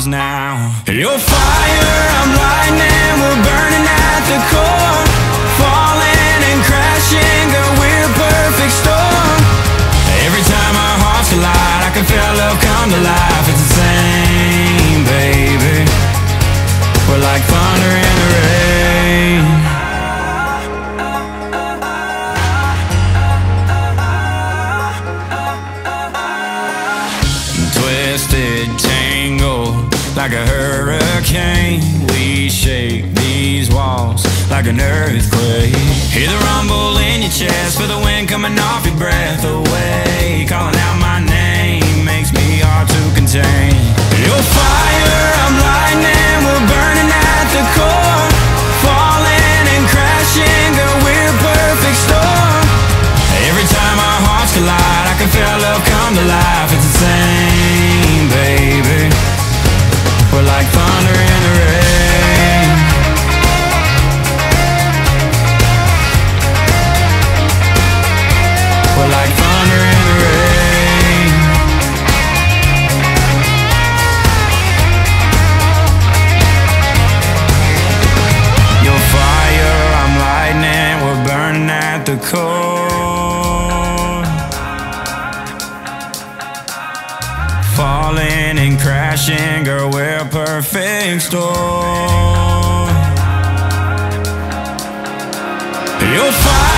stars now. You're fire, I'm lightning, we're burning at the core. Falling and crashing, girl, we're a perfect storm. Every time our hearts collide, I can feel love come to life. It's the same, baby. We're like thunder in the rain. Twisted, tangled, like a hurricane. We shake these walls like an earthquake. Hear the rumble in your chest, feel the wind coming off your breath away. Calling out my name makes me hard to contain. You're fire, I'm lightning, we're burning at the core. Falling and crashing, girl, we're a perfect storm. Every time our hearts collide, I can feel love come to life. It's the same, baby. We're like thunder in the rain. We're like thunder in the rain. You're fire, I'm lightning, we're burning at the core. Falling and crashing, girl, we're a perfect storm. You're fire.